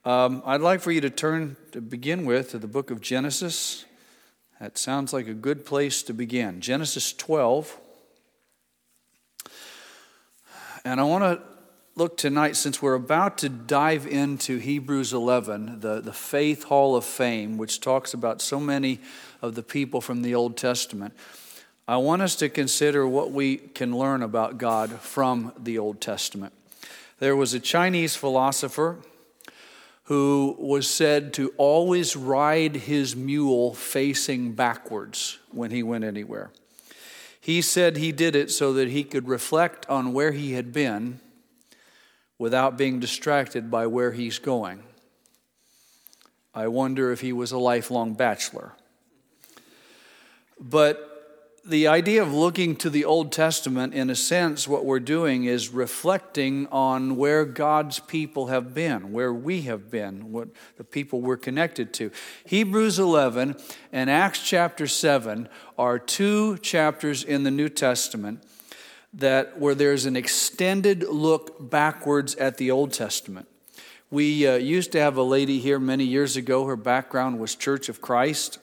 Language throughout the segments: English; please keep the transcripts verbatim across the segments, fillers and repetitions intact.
Um, I'd like for you to turn to begin with to the book of Genesis. That sounds like a good place to begin. Genesis twelve. And I want to look tonight, since we're about to dive into Hebrews eleven, the, the Faith Hall of Fame, which talks about so many of the people from the Old Testament. I want us to consider what we can learn about God from the Old Testament. There was a Chinese philosopher who was said to always ride his mule facing backwards when he went anywhere. He said he did it so that he could reflect on where he had been without being distracted by where he's going. I wonder if he was a lifelong bachelor. But the idea of looking to the Old Testament, in a sense, what we're doing is reflecting on where God's people have been, where we have been, what the people we're connected to. Hebrews eleven and Acts chapter seven are two chapters in the New Testament that where there's an extended look backwards at the Old Testament. We uh, used to have a lady here many years ago. Her background was Church of Christ.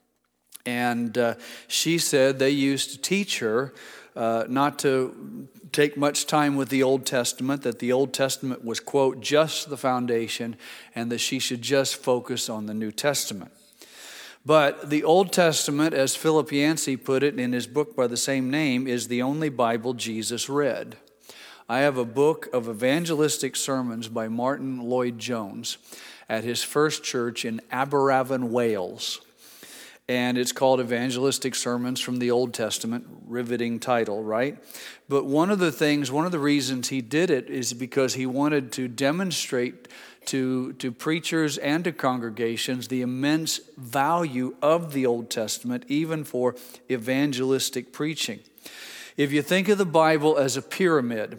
And uh, she said they used to teach her uh, not to take much time with the Old Testament, that the Old Testament was, quote, just the foundation, and that she should just focus on the New Testament. But the Old Testament, as Philip Yancey put it in his book by the same name, is the only Bible Jesus read. I have a book of evangelistic sermons by Martin Lloyd-Jones at his first church in Aberavon, Wales. And it's called Evangelistic Sermons from the Old Testament, riveting title, right? But one of the things, one of the reasons he did it is because he wanted to demonstrate to, to preachers and to congregations the immense value of the Old Testament, even for evangelistic preaching. If you think of the Bible as a pyramid,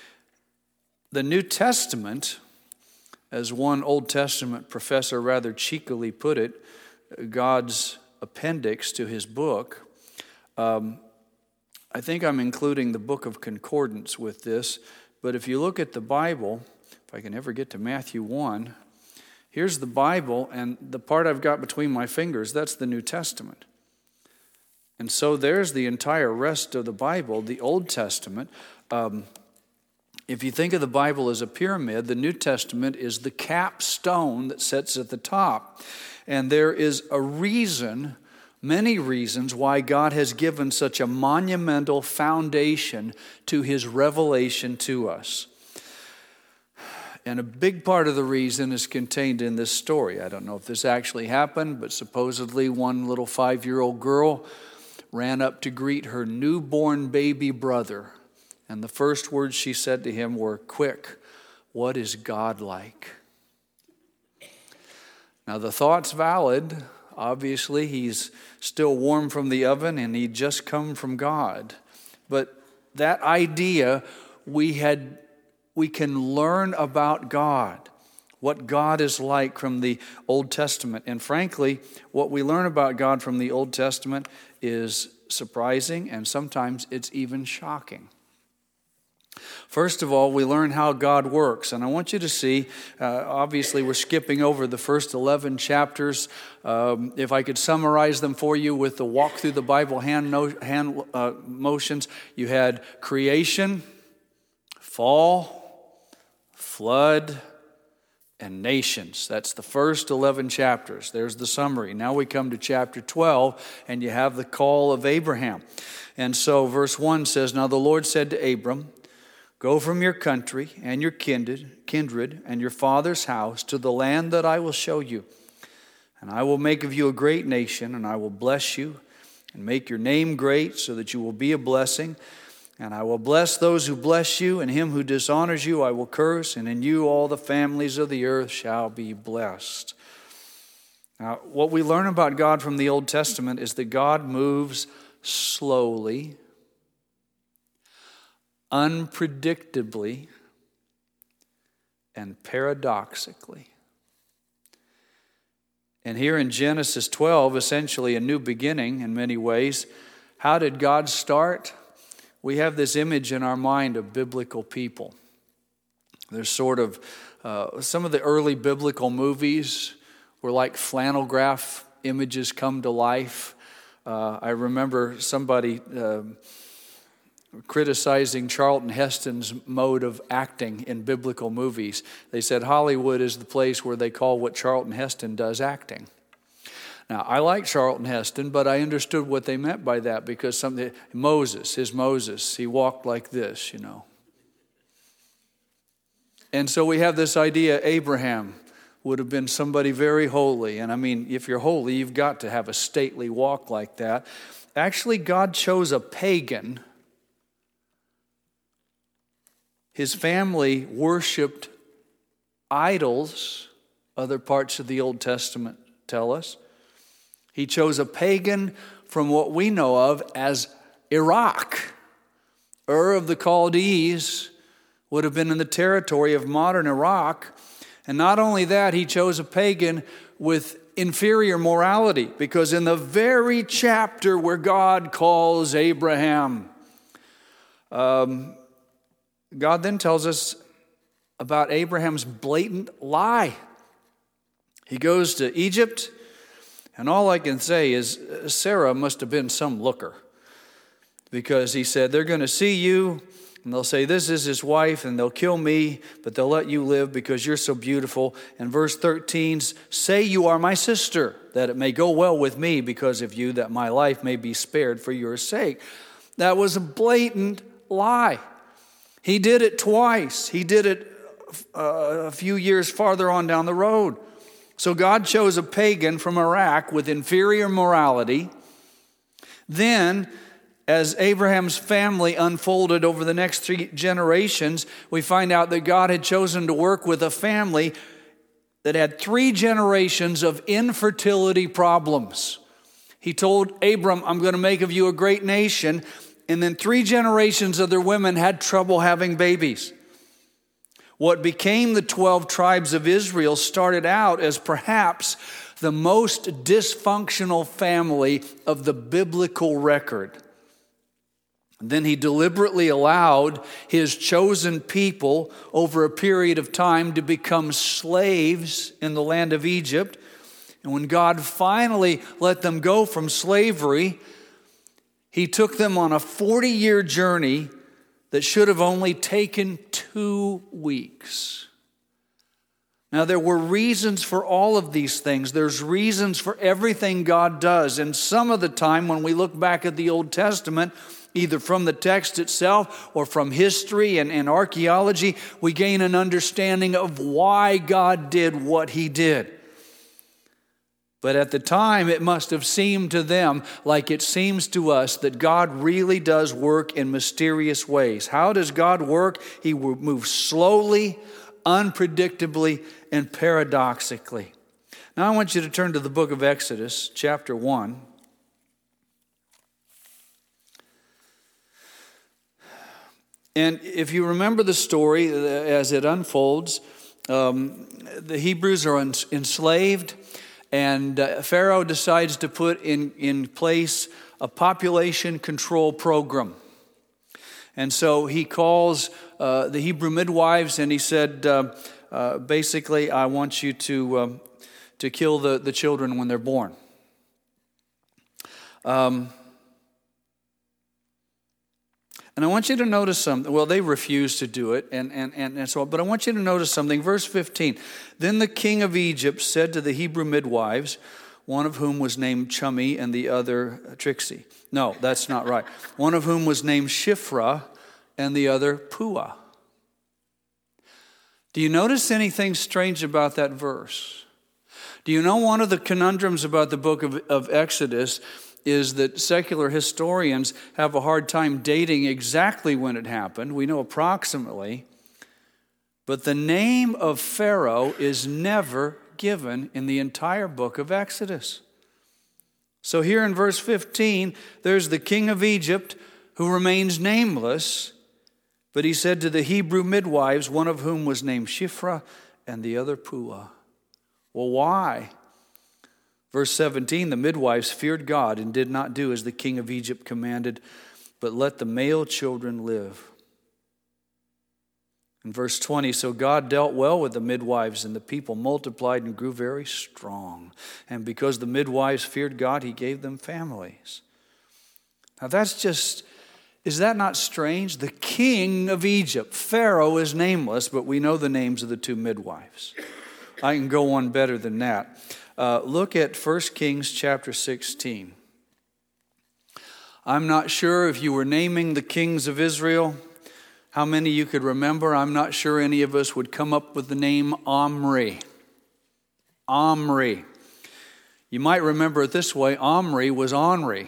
the New Testament, as one Old Testament professor rather cheekily put it, God's appendix to his book. Um, I think I'm including the Book of Concordance with this, but if you look at the Bible, if I can ever get to Matthew one, here's the Bible, and the part I've got between my fingers, that's the New Testament. And so there's the entire rest of the Bible, the Old Testament. Um, if you think of the Bible as a pyramid, the New Testament is the capstone that sits at the top. And there is a reason, many reasons, why God has given such a monumental foundation to his revelation to us. And a big part of the reason is contained in this story. I don't know if this actually happened, but supposedly one little five-year-old girl ran up to greet her newborn baby brother. And the first words she said to him were, "Quick, what is God like?" Now, the thought's valid. Obviously, he's still warm from the oven and he'd just come from God. But that idea, we had, we can learn about God, what God is like from the Old Testament. And frankly, what we learn about God from the Old Testament is surprising, and sometimes it's even shocking. First of all, we learn how God works. And I want you to see, uh, obviously we're skipping over the first eleven chapters. Um, if I could summarize them for you with the walk through the Bible hand, no, hand uh, motions, you had creation, fall, flood, and nations. That's the first eleven chapters. There's the summary. Now we come to chapter twelve, and you have the call of Abraham. And so verse one says, "Now the Lord said to Abram, go from your country and your kindred, kindred and your father's house to the land that I will show you. And I will make of you a great nation, and I will bless you and make your name great so that you will be a blessing. And I will bless those who bless you, and him who dishonors you I will curse, and in you all the families of the earth shall be blessed." Now, what we learn about God from the Old Testament is that God moves slowly, unpredictably, and paradoxically. And here in Genesis twelve, essentially a new beginning in many ways. How did God start? We have this image in our mind of biblical people. There's sort of Uh, some of the early biblical movies were like flannel graph images come to life. Uh, I remember somebody uh, criticizing Charlton Heston's mode of acting in biblical movies. They said Hollywood is the place where they call what Charlton Heston does acting. Now, I like Charlton Heston, but I understood what they meant by that, because something, Moses, his Moses, he walked like this, you know. And so we have this idea Abraham would have been somebody very holy. And I mean, if you're holy, you've got to have a stately walk like that. Actually, God chose a pagan. His family worshiped idols, other parts of the Old Testament tell us. He chose a pagan from what we know of as Iraq. Ur of the Chaldees would have been in the territory of modern Iraq. And not only that, he chose a pagan with inferior morality, because in the very chapter where God calls Abraham, um, God then tells us about Abraham's blatant lie. He goes to Egypt, and all I can say is Sarah must have been some looker, because he said, they're going to see you, and they'll say, this is his wife, and they'll kill me, but they'll let you live because you're so beautiful. And verse thirteen, say you are my sister, that it may go well with me because of you, that my life may be spared for your sake. That was a blatant lie. He did it twice. He did it uh, a few years farther on down the road. So God chose a pagan from Iraq with inferior morality. Then, as Abraham's family unfolded over the next three generations, we find out that God had chosen to work with a family that had three generations of infertility problems. He told Abram, I'm going to make of you a great nation. And then three generations of their women had trouble having babies. What became the twelve tribes of Israel started out as perhaps the most dysfunctional family of the biblical record. And then he deliberately allowed his chosen people over a period of time to become slaves in the land of Egypt. And when God finally let them go from slavery, he took them on a forty-year journey that should have only taken two weeks. Now, there were reasons for all of these things. There's reasons for everything God does. And some of the time when we look back at the Old Testament, either from the text itself or from history and, and archaeology, we gain an understanding of why God did what he did. But at the time, it must have seemed to them like it seems to us that God really does work in mysterious ways. How does God work? He moves slowly, unpredictably, and paradoxically. Now I want you to turn to the book of Exodus, chapter one. And if you remember the story as it unfolds, um, the Hebrews are enslaved. And uh, Pharaoh decides to put in, in place a population control program. And so he calls uh, the Hebrew midwives and he said, uh, uh, basically, I want you to, um, to kill the, the children when they're born. Um, and I want you to notice something. Well, they refused to do it, and, and, and, and so on. But I want you to notice something. Verse fifteen. Then the king of Egypt said to the Hebrew midwives, one of whom was named Chummy and the other Trixie. No, that's not right. One of whom was named Shiphrah and the other Puah. Do you notice anything strange about that verse? Do you know one of the conundrums about the book of, of Exodus is that secular historians have a hard time dating exactly when it happened. We know approximately. But the name of Pharaoh is never given in the entire book of Exodus. So here in verse fifteen, there's the king of Egypt who remains nameless. But he said to the Hebrew midwives, one of whom was named Shiphrah and the other Puah. Well, why? Verse seventeen, the midwives feared God and did not do as the king of Egypt commanded, but let the male children live. In verse twenty, so God dealt well with the midwives, and the people multiplied and grew very strong. And because the midwives feared God, he gave them families. Now that's just, is that not strange? The king of Egypt, Pharaoh, is nameless, but we know the names of the two midwives. I can go on better than that. Uh, look at First Kings chapter sixteen. I'm not sure if you were naming the kings of Israel, how many you could remember. I'm not sure any of us would come up with the name Omri. Omri. You might remember it this way. Omri was Onri.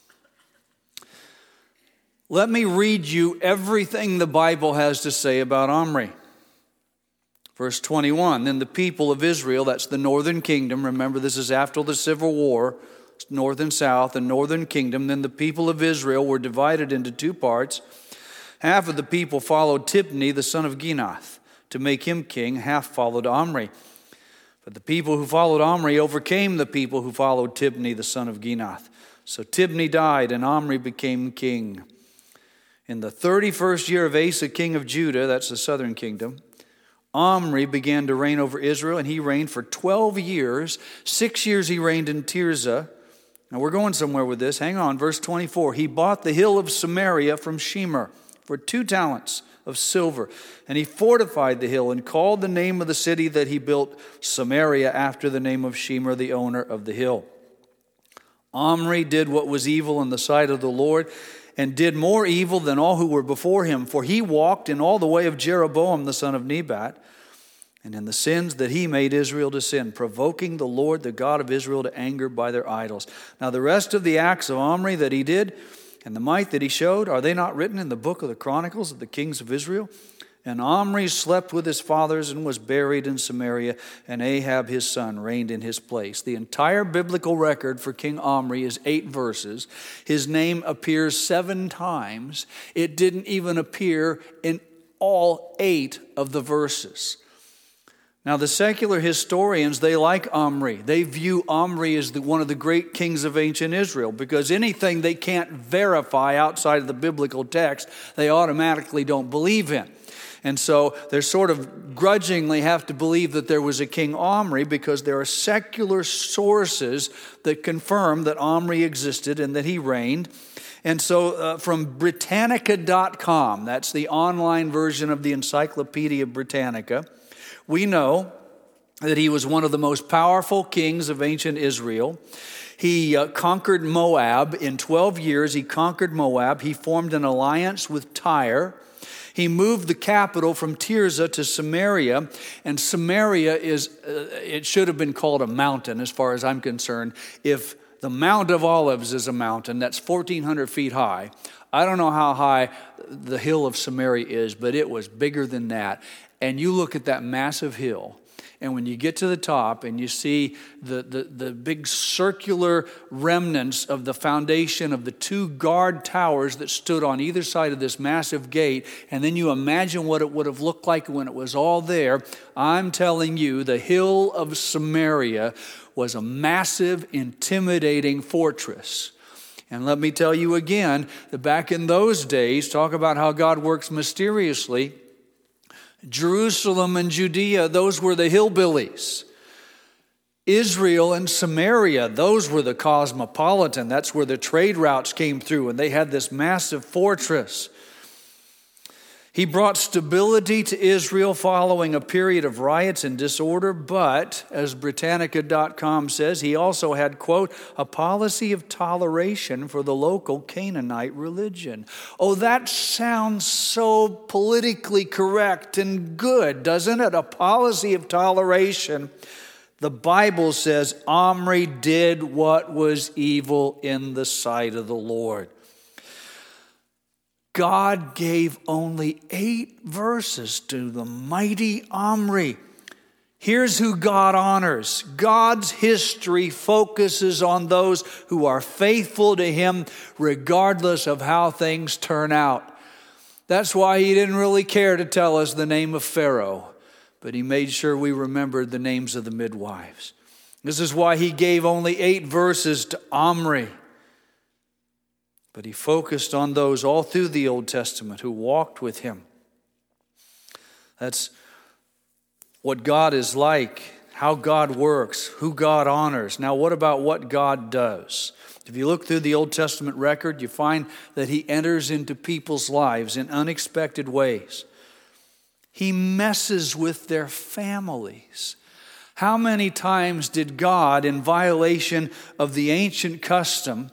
Let me read you everything the Bible has to say about Omri. Verse twenty-one, then the people of Israel, that's the northern kingdom, remember this is after the civil war, north and south, the northern kingdom, then the people of Israel were divided into two parts. Half of the people followed Tibni, the son of Ginath, to make him king. Half followed Omri. But the people who followed Omri overcame the people who followed Tibni, the son of Ginath. So Tibni died, and Omri became king. In the thirty-first year of Asa, king of Judah, that's the southern kingdom, Omri began to reign over Israel, and he reigned for twelve years. Six years he reigned in Tirzah. Now we're going somewhere with this. Hang on, verse twenty-four. He bought the hill of Samaria from Shemer for two talents of silver. And he fortified the hill and called the name of the city that he built Samaria after the name of Shemer, the owner of the hill. Omri did what was evil in the sight of the Lord, and did more evil than all who were before him. For he walked in all the way of Jeroboam the son of Nebat, and in the sins that he made Israel to sin, provoking the Lord, the God of Israel, to anger by their idols. Now the rest of the acts of Omri that he did, and the might that he showed, are they not written in the book of the Chronicles of the kings of Israel? And Omri slept with his fathers and was buried in Samaria, and Ahab his son reigned in his place. The entire biblical record for King Omri is eight verses. His name appears seven times. It didn't even appear in all eight of the verses. Now, the secular historians, they like Omri. They view Omri as the, one of the great kings of ancient Israel, because anything they can't verify outside of the biblical text, they automatically don't believe in. And so they sort of grudgingly have to believe that there was a king Omri, because there are secular sources that confirm that Omri existed and that he reigned. And so uh, from Britannica dot com, that's the online version of the Encyclopedia Britannica, we know that he was one of the most powerful kings of ancient Israel. He uh, conquered Moab. In twelve years, he conquered Moab. He formed an alliance with Tyre. He moved the capital from Tirzah to Samaria, and Samaria is, uh, it should have been called a mountain as far as I'm concerned. If the Mount of Olives is a mountain, that's fourteen hundred feet high. I don't know how high the hill of Samaria is, but it was bigger than that. And you look at that massive hill, and when you get to the top and you see the, the, the big circular remnants of the foundation of the two guard towers that stood on either side of this massive gate, and then you imagine what it would have looked like when it was all there, I'm telling you, the hill of Samaria was a massive, intimidating fortress. And let me tell you again, that back in those days, talk about how God works mysteriously, Jerusalem and Judea, those were the hillbillies. Israel and Samaria, those were the cosmopolitan. That's where the trade routes came through, and they had this massive fortress. He brought stability to Israel following a period of riots and disorder, but, as Britannica dot com says, he also had, quote, a policy of toleration for the local Canaanite religion. Oh, that sounds so politically correct and good, doesn't it? A policy of toleration. The Bible says Omri did what was evil in the sight of the Lord. God gave only eight verses to the mighty Omri. Here's who God honors. God's history focuses on those who are faithful to Him regardless of how things turn out. That's why He didn't really care to tell us the name of Pharaoh, but He made sure we remembered the names of the midwives. This is why He gave only eight verses to Omri. But He focused on those all through the Old Testament who walked with Him. That's what God is like, how God works, who God honors. Now, what about what God does? If you look through the Old Testament record, you find that he enters into people's lives in unexpected ways. He messes with their families. How many times did God, in violation of the ancient custom,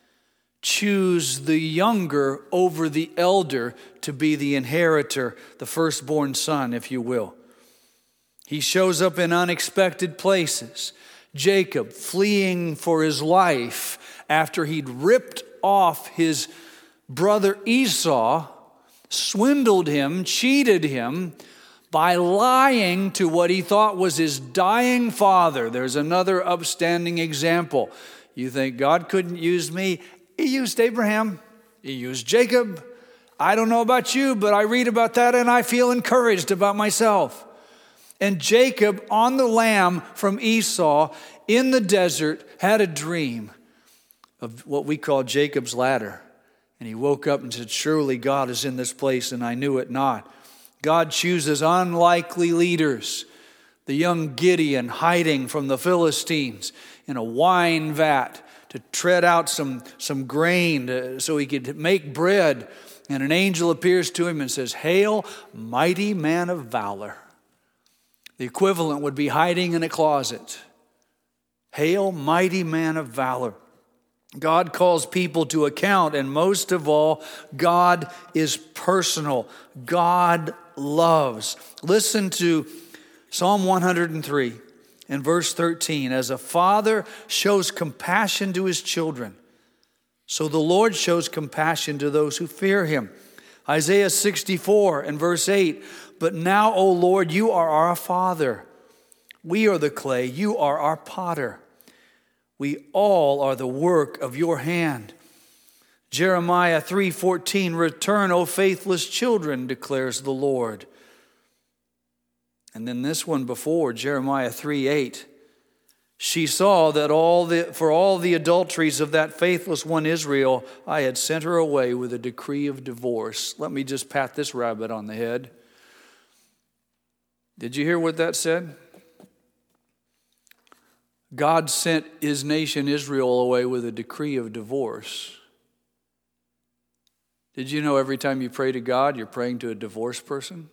choose the younger over the elder to be the inheritor, the firstborn son, if you will? He shows up in unexpected places. Jacob fleeing for his life after he'd ripped off his brother Esau, swindled him, cheated him by lying to what he thought was his dying father. There's another upstanding example. You think God couldn't use me? He used Abraham. He used Jacob. I don't know about you, but I read about that and I feel encouraged about myself. And Jacob, on the lamb from Esau in the desert, had a dream of what we call Jacob's ladder. And he woke up and said, surely God is in this place, and I knew it not. God chooses unlikely leaders. The young Gideon hiding from the Philistines in a wine vat to tread out some, some grain to, so he could make bread. And an angel appears to him and says, hail, mighty man of valor. The equivalent would be hiding in a closet. Hail, mighty man of valor. God calls people to account, and most of all, God is personal. God loves. Listen to Psalm one hundred three and verse thirteen. As a father shows compassion to his children, so the Lord shows compassion to those who fear him. Isaiah sixty-four and verse eight. But now, O Lord, you are our Father. We are the clay. You are our potter. We all are the work of your hand. Jeremiah three fourteen, return, O faithless children, declares the Lord. And then this one before, Jeremiah three eight. She saw that all the for all the adulteries of that faithless one Israel, I had sent her away with a decree of divorce. Let me just pat this rabbit on the head. Did you hear what that said? God sent his nation Israel away with a decree of divorce. Did you know every time you pray to God, you're praying to a divorced person?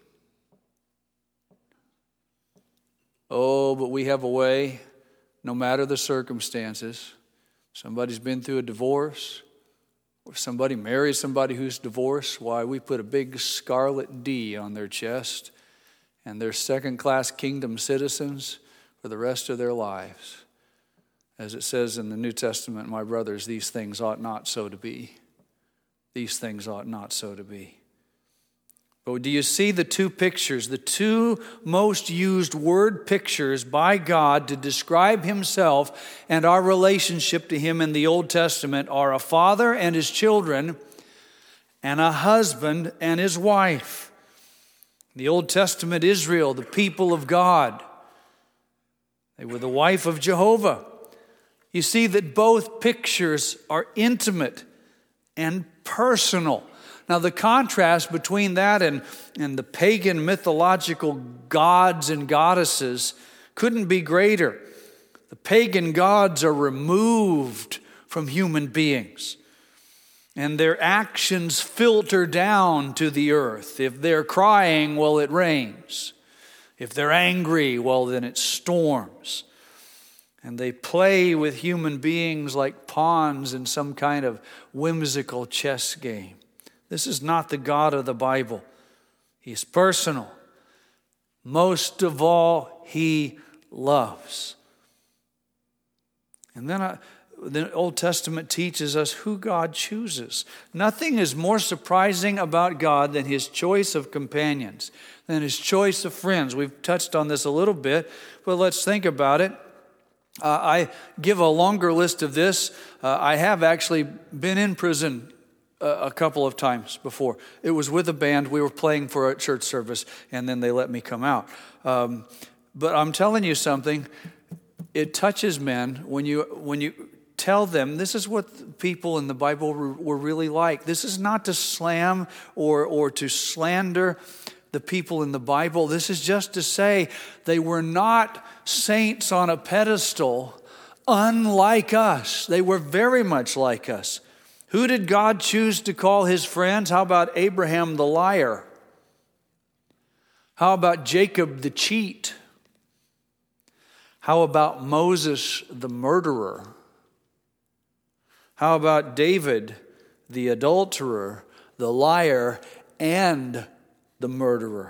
Oh, but we have a way, no matter the circumstances. Somebody's been through a divorce, or somebody marries somebody who's divorced. Why, we put a big scarlet D on their chest, and they're second-class kingdom citizens for the rest of their lives. As it says in the New Testament, my brothers, these things ought not so to be. These things ought not so to be. But do you see the two pictures? The two most used word pictures by God to describe himself and our relationship to him in the Old Testament are a father and his children and a husband and his wife. The Old Testament Israel, the people of God, they were the wife of Jehovah. You see that both pictures are intimate and personal. Now, the contrast between that and, and the pagan mythological gods and goddesses couldn't be greater. The pagan gods are removed from human beings, and their actions filter down to the earth. If they're crying, well, it rains. If they're angry, well, then it storms. And they play with human beings like pawns in some kind of whimsical chess game. This is not the God of the Bible. He's personal. Most of all, he loves. And then I, the Old Testament teaches us who God chooses. Nothing is more surprising about God than his choice of companions, than his choice of friends. We've touched on this a little bit, but let's think about it. Uh, I give a longer list of this. Uh, I have actually been in prison a, a couple of times before. It was with a band. We were playing for a church service, and then they let me come out. Um, but I'm telling you something. It touches men when you when you tell them this is what people in the Bible were really like. This is not to slam or or to slander, the people in the Bible. This is just to say they were not saints on a pedestal, unlike us. They were very much like us. Who did God choose to call his friends? How about Abraham the liar? How about Jacob the cheat? How about Moses the murderer? How about David the adulterer, the liar, and the murderer?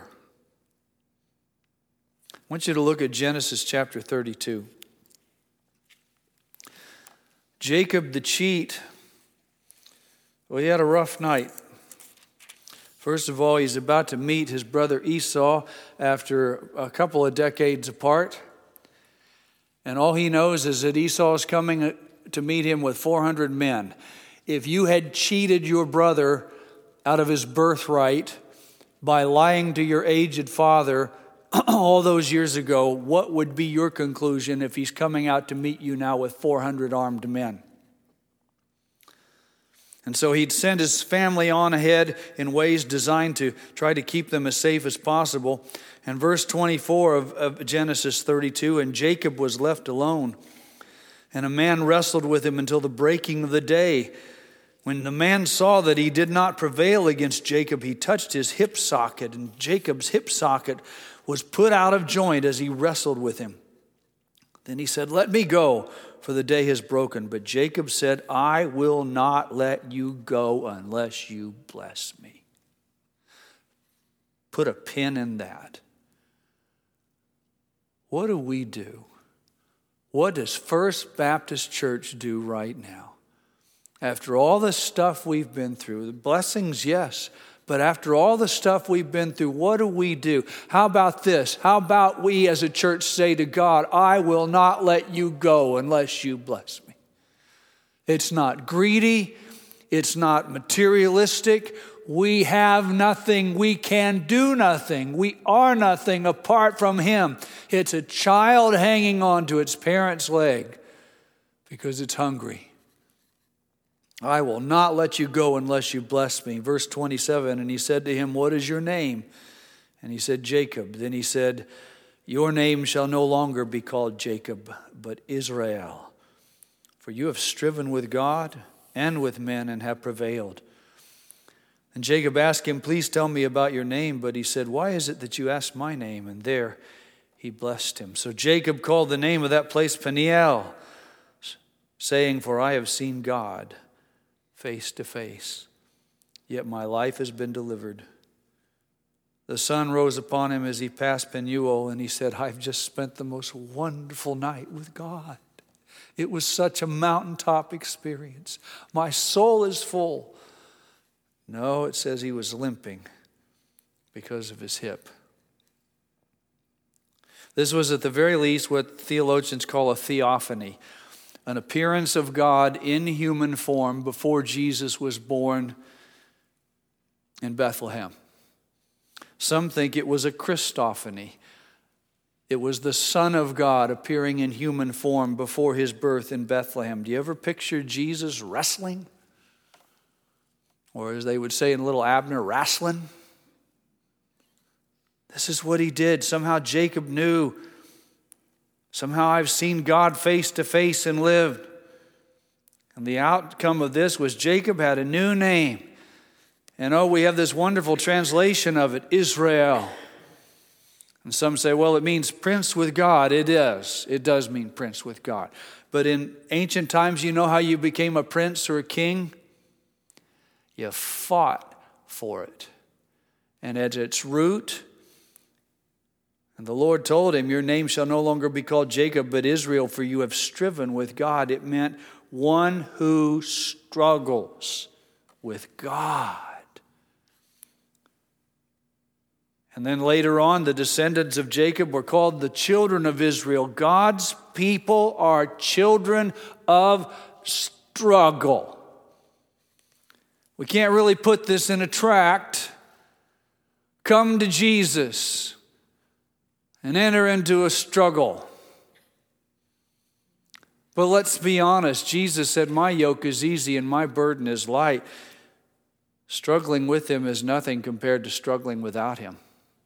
I want you to look at Genesis chapter thirty-two. Jacob the cheat, well, he had a rough night. First of all, he's about to meet his brother Esau after a couple of decades apart. And all he knows is that Esau is coming to meet him with four hundred men. If you had cheated your brother out of his birthright by lying to your aged father all those years ago, what would be your conclusion if he's coming out to meet you now with four hundred armed men? And so he'd send his family on ahead in ways designed to try to keep them as safe as possible. And verse twenty-four of, of Genesis thirty-two, and Jacob was left alone, and a man wrestled with him until the breaking of the day. When the man saw that he did not prevail against Jacob, he touched his hip socket, and Jacob's hip socket was put out of joint as he wrestled with him. Then he said, "Let me go, for the day has broken." But Jacob said, "I will not let you go unless you bless me." Put a pin in that. What do we do? What does First Baptist Church do right now? After all the stuff we've been through, the blessings, yes, but after all the stuff we've been through, what do we do? How about this? How about we as a church say to God, "I will not let you go unless you bless me." It's not greedy. It's not materialistic. We have nothing. We can do nothing. We are nothing apart from Him. It's a child hanging on to its parent's leg because it's hungry. "I will not let you go unless you bless me." Verse twenty-seven, and he said to him, "What is your name?" And he said, "Jacob." Then he said, "Your name shall no longer be called Jacob, but Israel. For you have striven with God and with men and have prevailed." And Jacob asked him, "Please tell me about your name." But he said, "Why is it that you ask my name?" And there he blessed him. So Jacob called the name of that place Peniel, saying, "For I have seen God face to face, yet my life has been delivered." The sun rose upon him as he passed Penuel, and he said, "I've just spent the most wonderful night with God. It was such a mountaintop experience. My soul is full." No, it says he was limping because of his hip. This was at the very least what theologians call a theophany, an appearance of God in human form before Jesus was born in Bethlehem. Some think it was a Christophany. It was the Son of God appearing in human form before his birth in Bethlehem. Do you ever picture Jesus wrestling? Or as they would say in Little Abner, wrestling? This is what he did. Somehow Jacob knew. Somehow I've seen God face to face and lived. And the outcome of this was Jacob had a new name. And oh, we have this wonderful translation of it, Israel. And some say, well, it means prince with God. It is. It does mean prince with God. But in ancient times, you know how you became a prince or a king? You fought for it. And at its root, and the Lord told him, "Your name shall no longer be called Jacob, but Israel, for you have striven with God." It meant one who struggles with God. And then later on, the descendants of Jacob were called the children of Israel. God's people are children of struggle. We can't really put this in a tract. Come to Jesus and enter into a struggle. But let's be honest. Jesus said, "My yoke is easy and my burden is light." Struggling with him is nothing compared to struggling without him.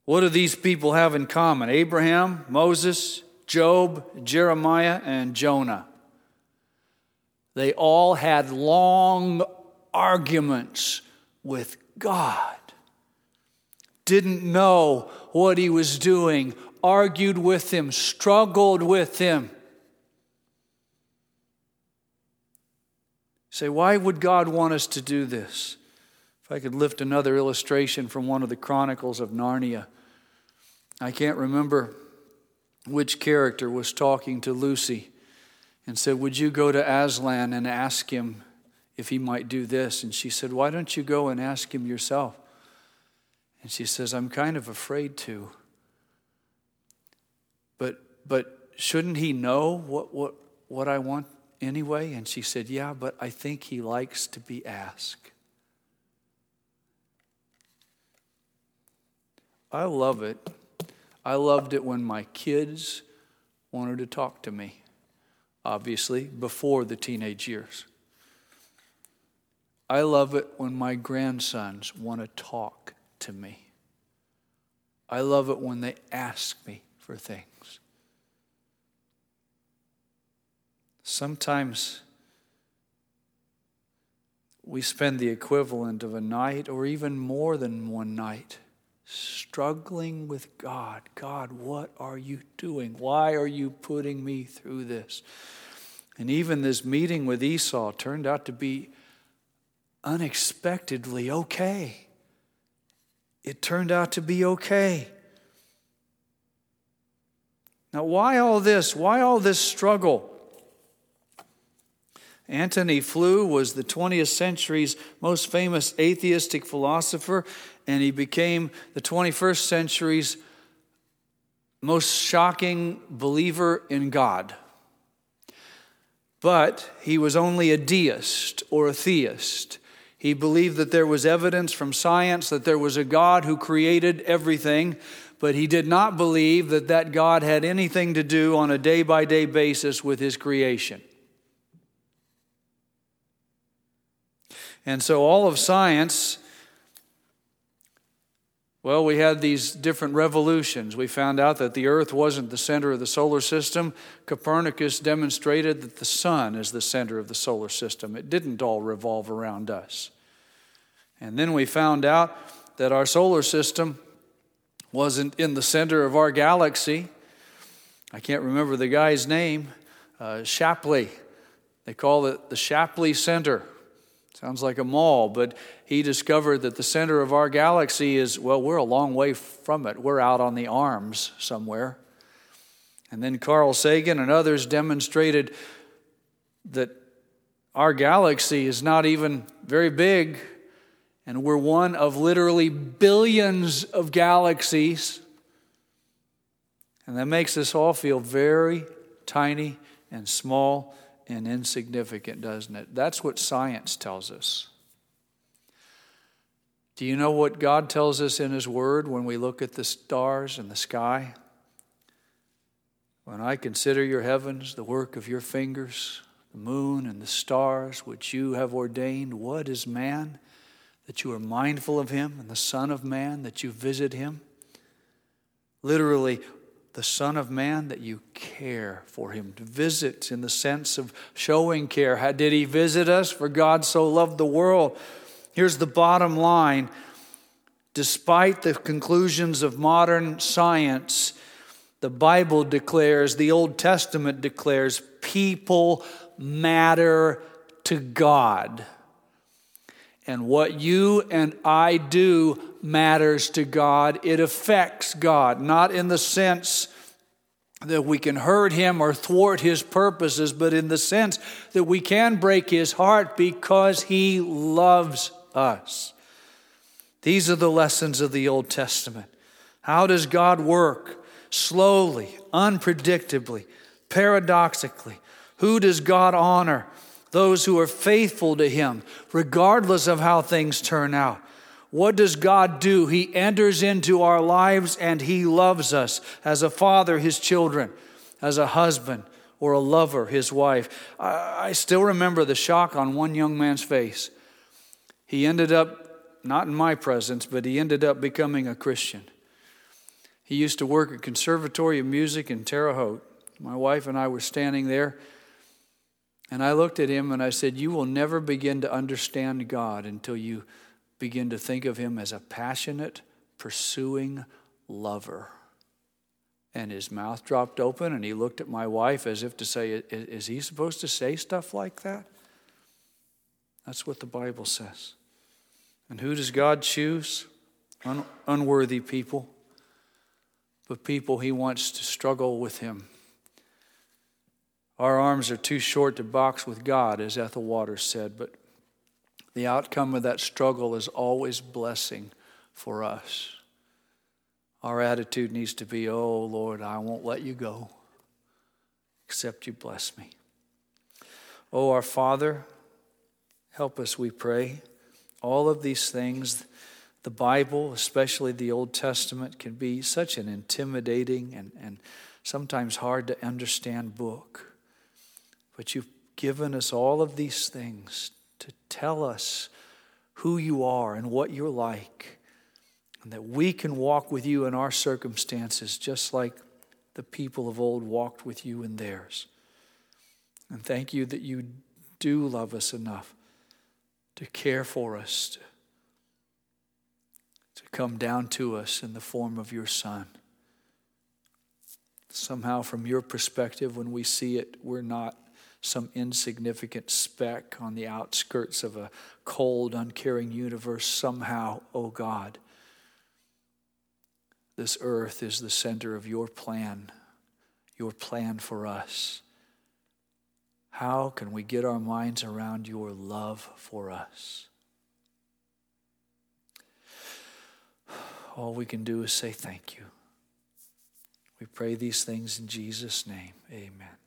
What do these people have in common? Abraham, Moses, Job, Jeremiah, and Jonah. They all had long arguments with God. Didn't know what he was doing, argued with him, struggled with him. Say, why would God want us to do this? If I could lift another illustration from one of the Chronicles of Narnia. I can't remember which character was talking to Lucy and said, would you go to Aslan and ask him if he might do this? And she said, why don't you go and ask him yourself? And she says, I'm kind of afraid to. But but shouldn't he know what, what, what I want anyway? And she said, yeah, but I think he likes to be asked. I love it. I loved it when my kids wanted to talk to me, obviously, before the teenage years. I love it when my grandsons want to talk to me. I love it when they ask me for things. Sometimes we spend the equivalent of a night or even more than one night struggling with God. God, what are you doing? Why are you putting me through this? And even this meeting with Esau turned out to be unexpectedly okay. It turned out to be okay. Now, why all this? Why all this struggle? Antony Flew was the twentieth century's most famous atheistic philosopher, and he became the twenty-first century's most shocking believer in God. But he was only a deist or a theist. He believed that there was evidence from science that there was a God who created everything, but he did not believe that that God had anything to do on a day-by-day basis with his creation. And so all of science, well, we had these different revolutions. We found out that the earth wasn't the center of the solar system. Copernicus demonstrated that the sun is the center of the solar system. It didn't all revolve around us. And then we found out that our solar system wasn't in the center of our galaxy. I can't remember the guy's name. Uh, Shapley. They call it the Shapley Center. Sounds like a mall, but he discovered that the center of our galaxy is, well, we're a long way from it. We're out on the arms somewhere. And then Carl Sagan and others demonstrated that our galaxy is not even very big, and we're one of literally billions of galaxies. And that makes us all feel very tiny and small and insignificant, doesn't it? That's what science tells us. Do you know what God tells us in His Word when we look at the stars in the sky? When I consider your heavens, the work of your fingers, the moon and the stars which you have ordained, what is man that you are mindful of him, and the Son of Man that you visit him? Literally, the Son of Man that you care for him. To visit in the sense of showing care. How did he visit us? For God so loved the world. Here's the bottom line. Despite the conclusions of modern science, the Bible declares, the Old Testament declares, people matter to God. And what you and I do matters to God. It affects God, not in the sense that we can hurt him or thwart his purposes, but in the sense that we can break his heart because he loves us. These are the lessons of the Old Testament. How does God work? Slowly, unpredictably, paradoxically. Who does God honor? Those who are faithful to him, regardless of how things turn out. What does God do? He enters into our lives and he loves us as a father, his children, as a husband or a lover, his wife. I, I still remember the shock on one young man's face. He ended up, not in my presence, but he ended up becoming a Christian. He used to work at Conservatory of Music in Terre Haute. My wife and I were standing there, and I looked at him and I said, you will never begin to understand God until you begin to think of him as a passionate, pursuing lover. And his mouth dropped open, and he looked at my wife as if to say, is he supposed to say stuff like that? That's what the Bible says. And who does God choose? Un- unworthy people, but people he wants to struggle with him. Our arms are too short to box with God, as Ethel Waters said, but the outcome of that struggle is always blessing for us. Our attitude needs to be, oh, Lord, I won't let you go except you bless me. Oh, our Father, help us, we pray. All of these things, the Bible, especially the Old Testament, can be such an intimidating and, and sometimes hard to understand book. But you've given us all of these things to tell us who you are and what you're like, and that we can walk with you in our circumstances just like the people of old walked with you in theirs. And thank you that you do love us enough to care for us, to, to come down to us in the form of your Son. Somehow, from your perspective, when we see it, we're not some insignificant speck on the outskirts of a cold, uncaring universe. Somehow, oh God, this earth is the center of your plan, your plan for us. How can we get our minds around your love for us? All we can do is say thank you. We pray these things in Jesus' name. Amen.